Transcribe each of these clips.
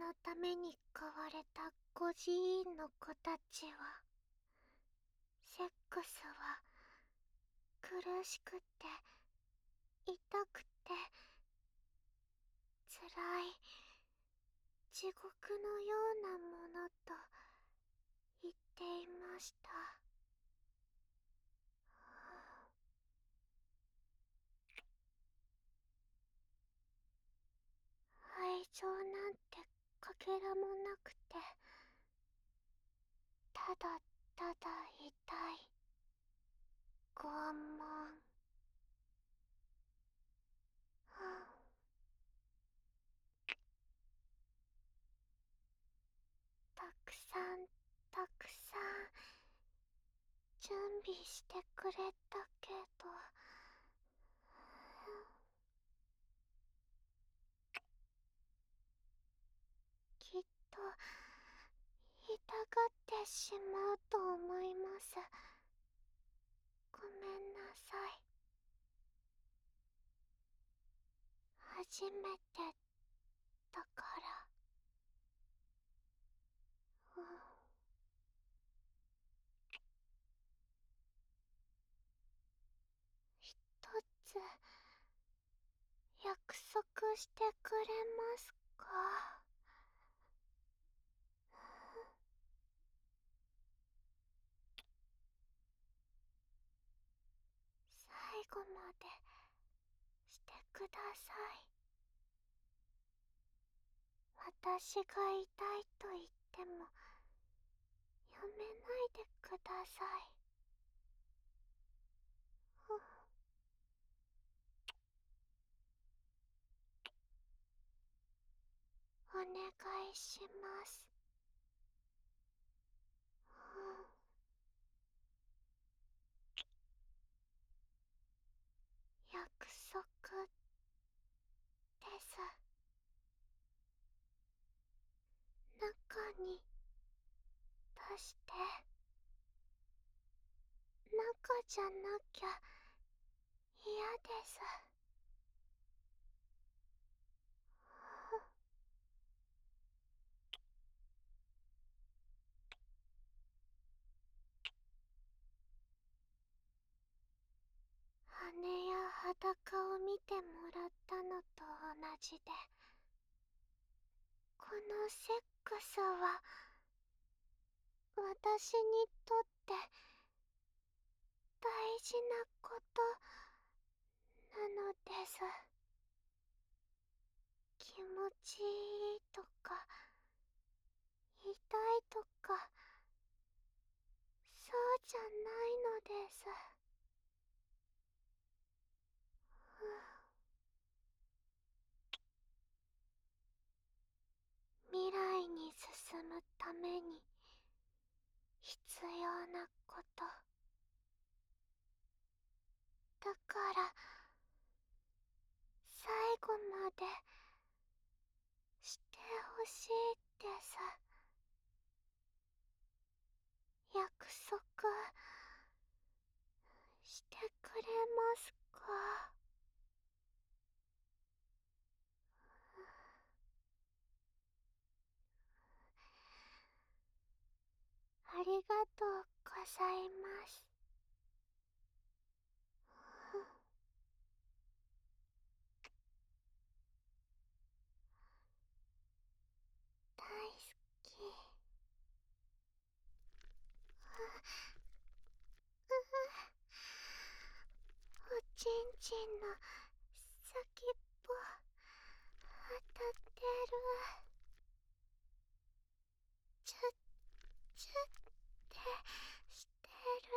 のために飼われた孤児院の子たちは、セックスは苦しくて痛くて辛い地獄のようなものと言っていました。愛情なんてかけらもなくて、ただただ痛い拷問。たくさんたくさん準備してくれたけど、きっと痛がってしまうと思います。ごめんなさい。初めてだから。一つ約束してくれますか？最後までしてください。私が痛いと言ってもやめないでください。お願いします。約束です。中に出して。中じゃなきゃ嫌です。羽や裸を見てもらったのと同じで、このセックスは私にとって大事なことなのです。気持ちいいとか痛いとかそうじゃないのです。未来に進むために必要なこと。だから最後までしてほしいです。約束してくれますか？ありがとうございます。大好き。おちんちんの先っぽ当たってる。チュッチュッってしてる。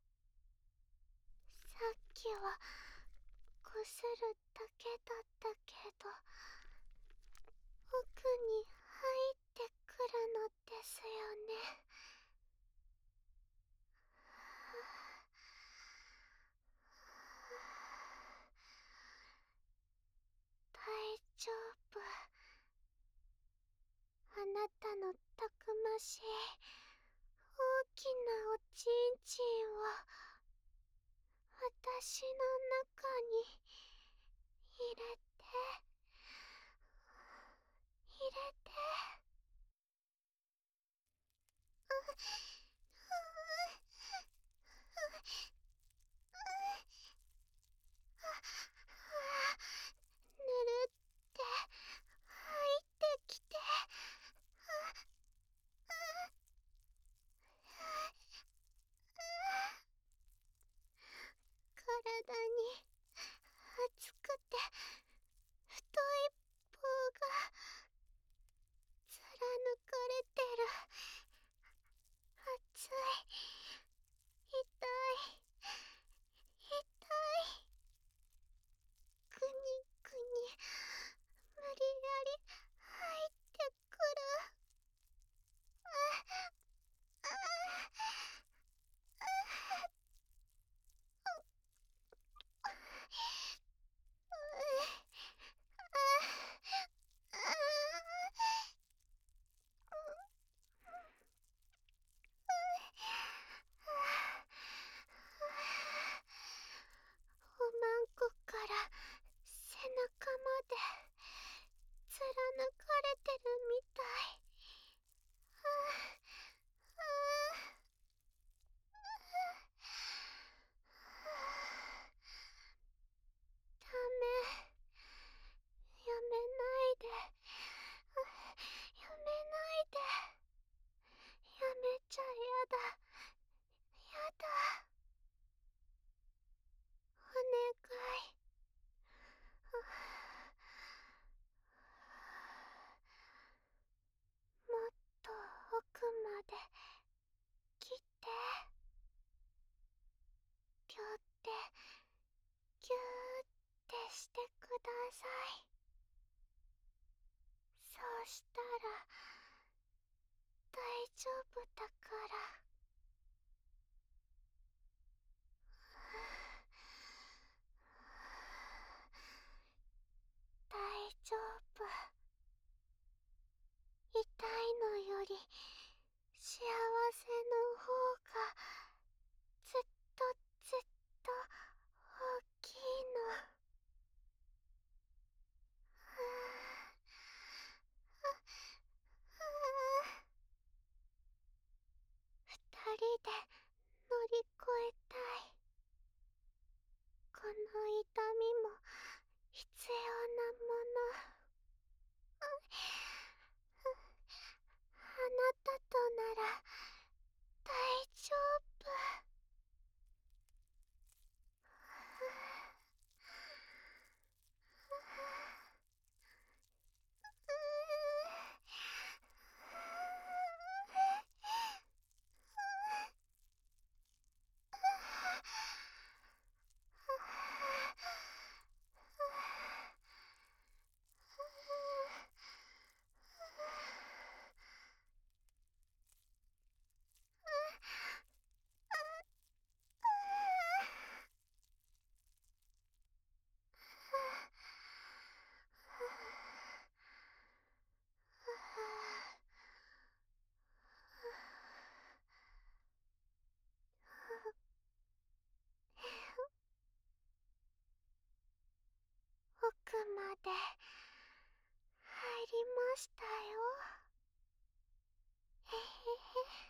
さっきはこするだけだったけど、奥に入ってくるのですよね。大丈夫。あなたのたくましい大きなおちんちんを私の中に入れて入れて。 してください。そうしたら大丈夫だから。大丈夫。痛いのより幸せの方がずっとずっと大きいの。二人で乗り越えたい。この痛みも必要なもの。あなたとなら大丈夫。奥まで入りましたよ。えへへ。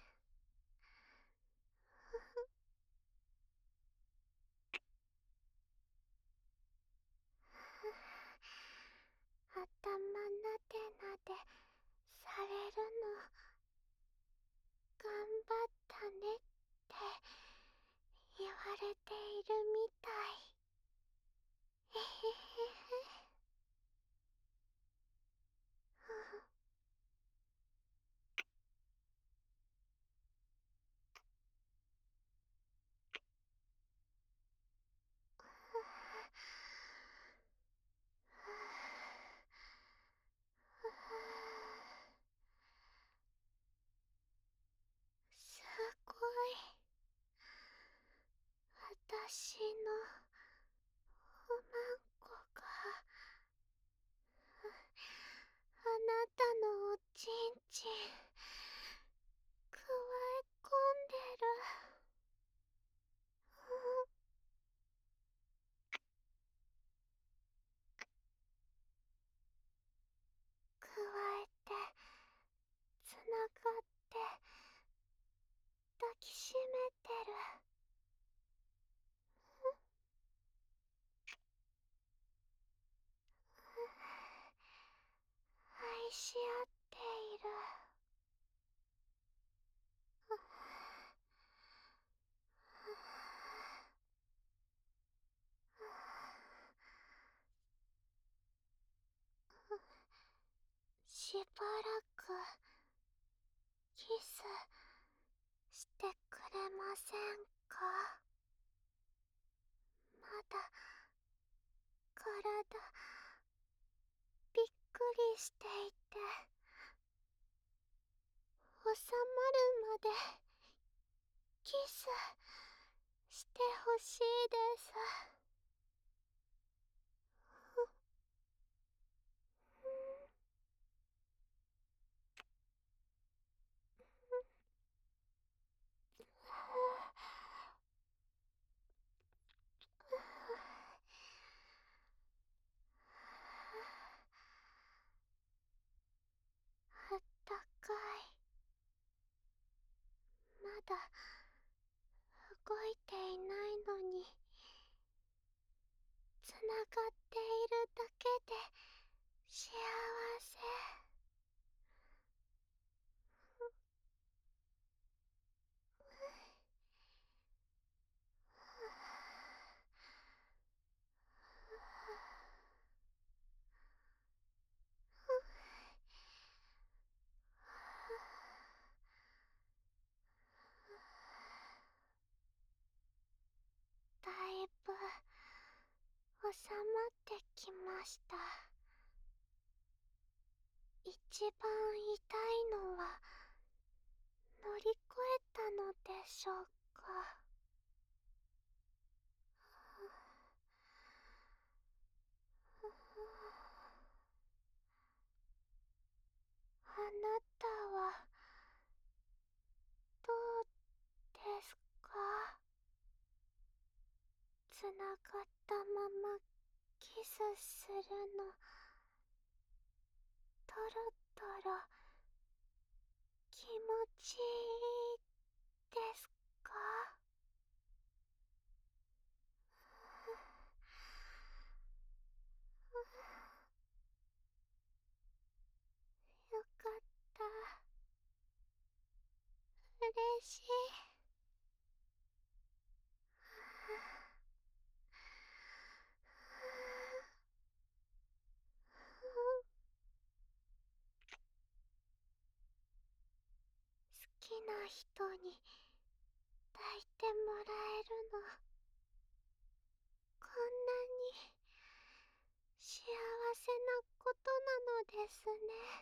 頭なでなでされるの頑張ったねって言われているみたい。えへへへ。すごい。私のおまんこがあなたのおちんちんくわえ込んでる。くわえてつながって抱きしめてる。愛し合っている。しばらくキスしてくれませんか？まだ体びっくりしていて収まるまでキスしてほしいです。あったかい。まだ動いていないのにつながっているだけで幸せ。だいぶ収まってきました。一番痛いのは乗り越えたのでしょうか。あなたはどうですか？つながったままキスするのトロトロ気持ちいいですか？よかった。嬉しい。好きな人に抱いてもらえるのこんなに幸せなことなのですね。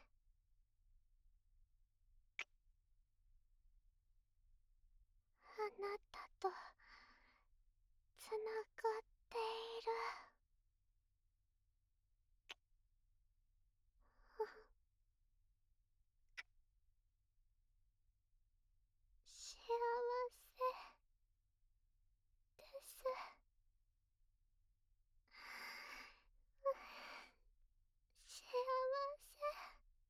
あなたとつながっている。幸せです。幸せ。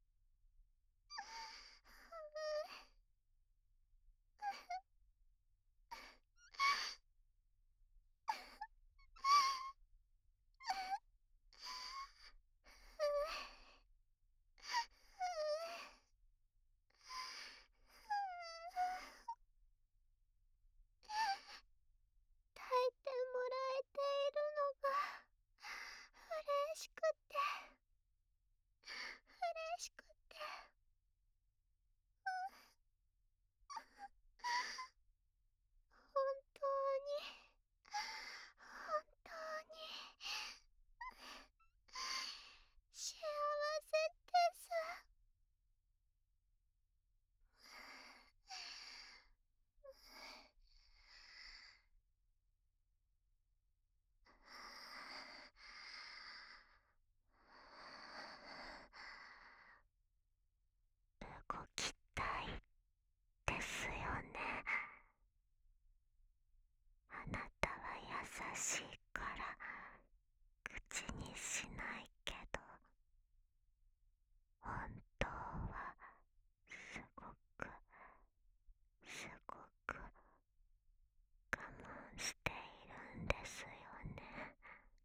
抱いてもらえているのが嬉しくて嬉しくて。本当に本当に幸せです。動きたいですよね。あなたは優しいから口にしないけど、本当はすごくすごく我慢しているんですよね。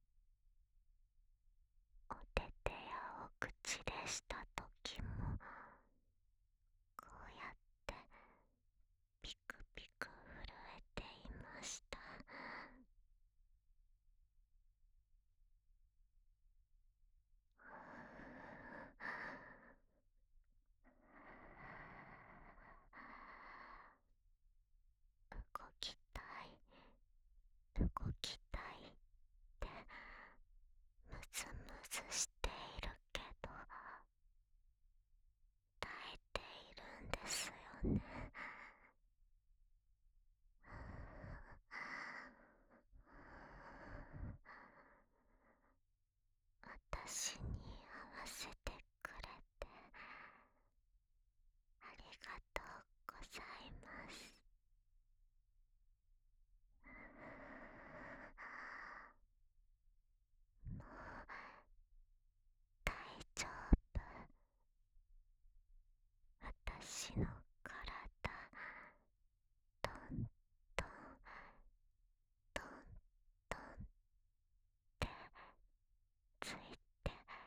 お手手やお口でした時もこうやってピクピク震えていました。動きたい動きたいってムズムズしているけど耐えているんですよね。私に合わせてくれてありがとうございます。もう大丈夫。私の体トントントントンってついて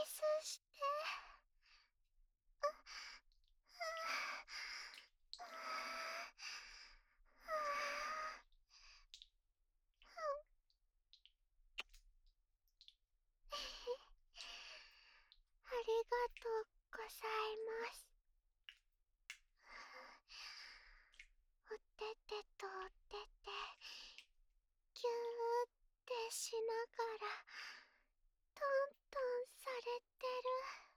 スして。ありがとうございます。おててとおてて、ぎゅーってしながらトントンされてる。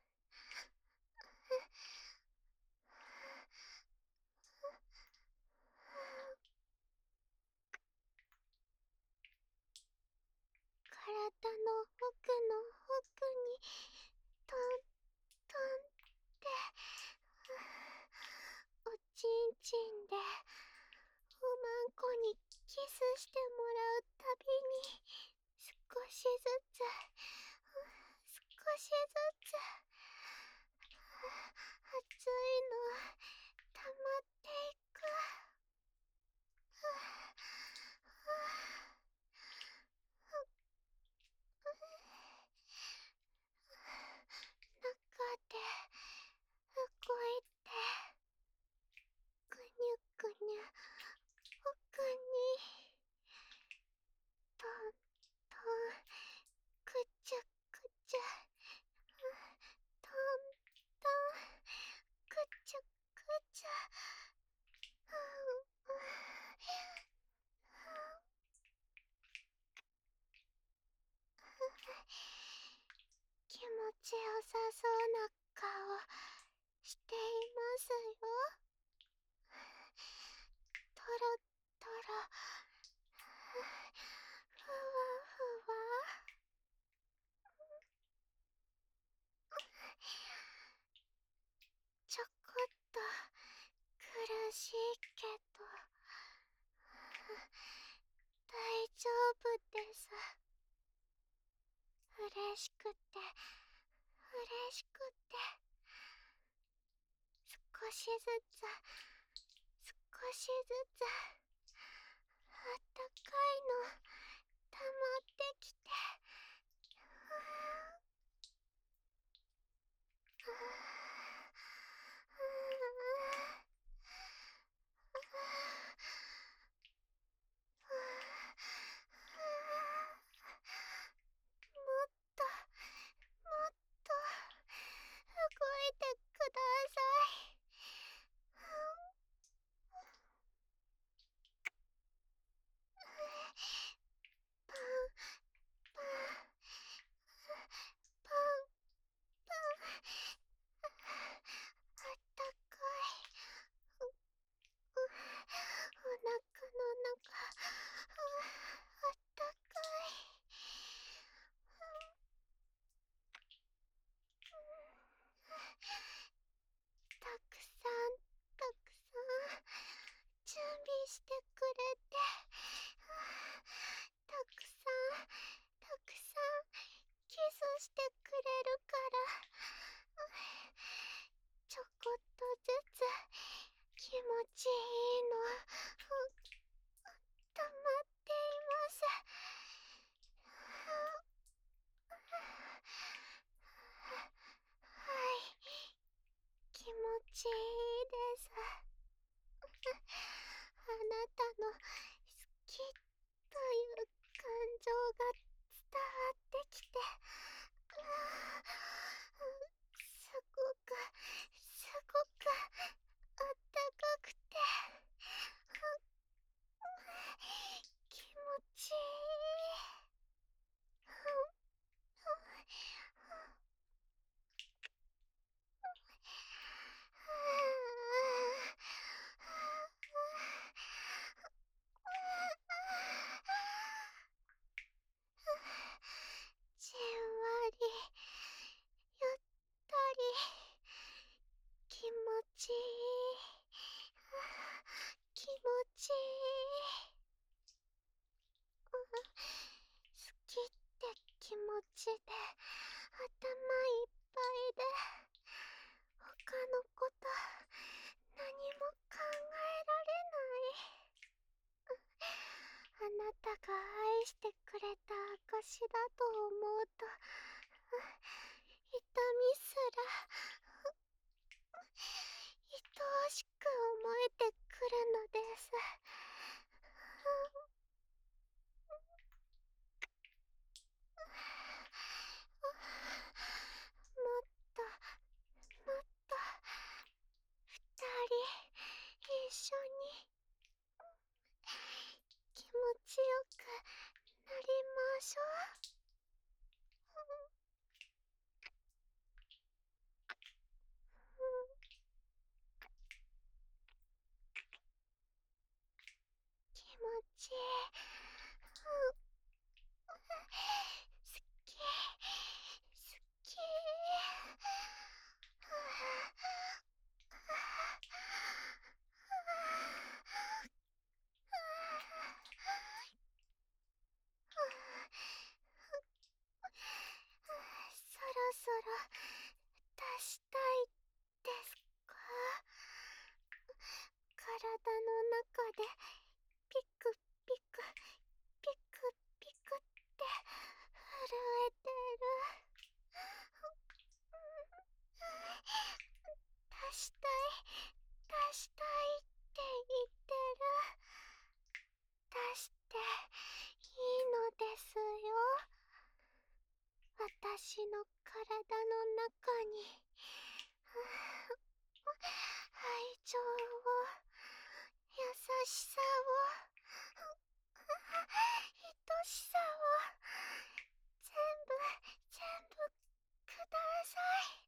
体の奥の奥にトントンっておちんちんでおまんこにキスしてもらうたびに少しずつ少しずつ熱いの溜まっていく。中で動いてぐにゅぐにゅ奥にトントンくちゅくちゅトントンくちゅくちゅ。気持ちよさそうな顔していますよ。トロトロふわふわ。ちょこっと苦しいけど大丈夫です。嬉しくて嬉しくて少しずつ少しずつあったかいの溜まってきて。もっともっと動いてください。パンパンパンパン。あったかい。お腹の中あったかい。たくさんたくさん準備してくれてたくさんたくさんキスしてくれるからちょこっとずつ気持ちいいの溜まっています。はい、気持ちいいです。あなたの好きという感情が伝わってきてすごくすごくあったかくて気持ちいい。じんわりゆったり気持ちいい気持ちいい。好きって気持ちで頭いっぱいで他のこと何も考えられない。あなたが愛してくれた証だと思うといちいい。すっきーすっきー。そろそろ出したいですか？体の中でピクピクピクピクって震えてる。出したい出したいって言ってる。出していいのですよ。私の体の中に愛情を、優しさを、愛しさを全部全部ください。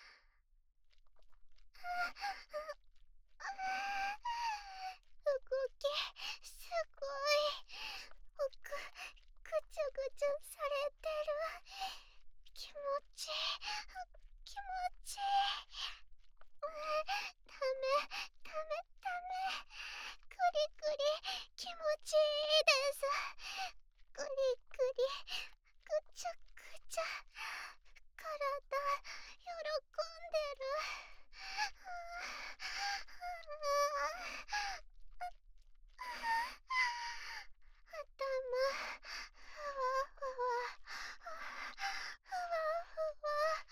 動きすごい。奥ぐちゅぐちゅされてる。気持ちいい気持ちいい。ダメダメダメ。クリクリ気持ちいいです。クリクリぐちゃぐちゃ体喜んでる。頭ふわふわふわふわ。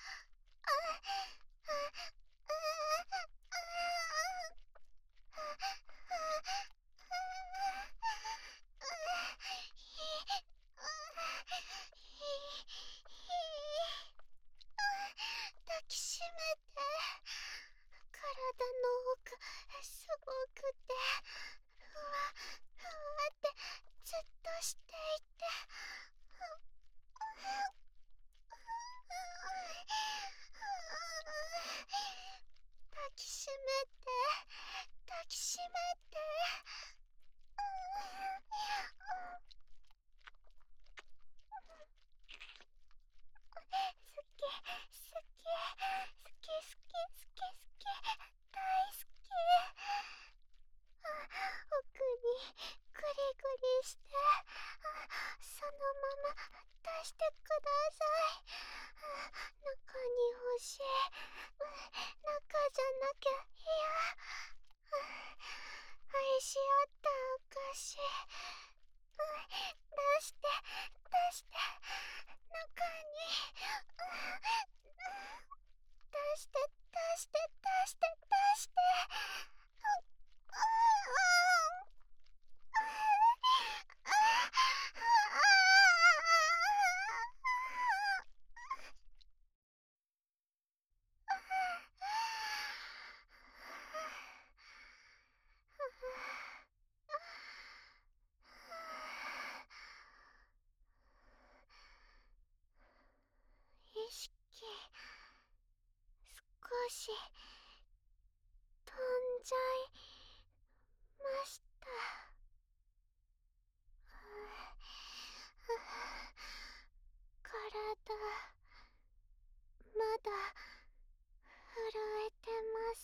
抱きしめて。体の奥すごくてふわふわってずっとしていて。抱きしめて抱きしめて。好き好き好き好き好き好き大好き。奥にグリグリして、そのまま出してください。中に欲しい。中じゃなきゃ嫌。愛し合った証。出して出して。中に出して出して出して出して。意識少し飛んじゃいました。体まだ震えてます。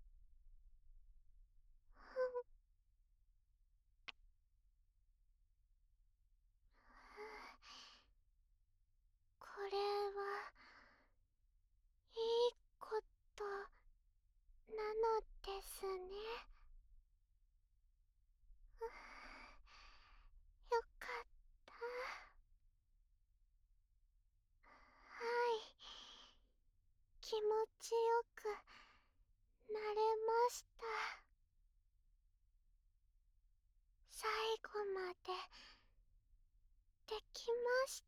これはいいことなのですね。よかった。はい、気持ちよくなれました。最後までできました。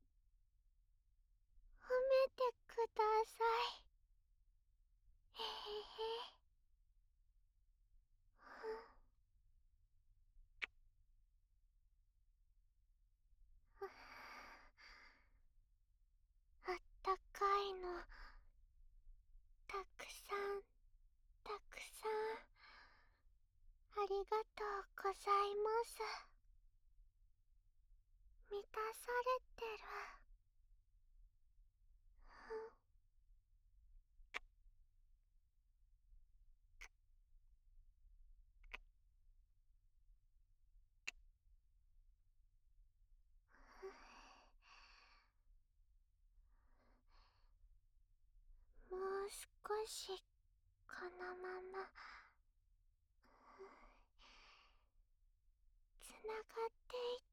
褒めてください。へへへ。あったかいのたくさんたくさんありがとうございます。満たされてる。もう少しこのままつながってい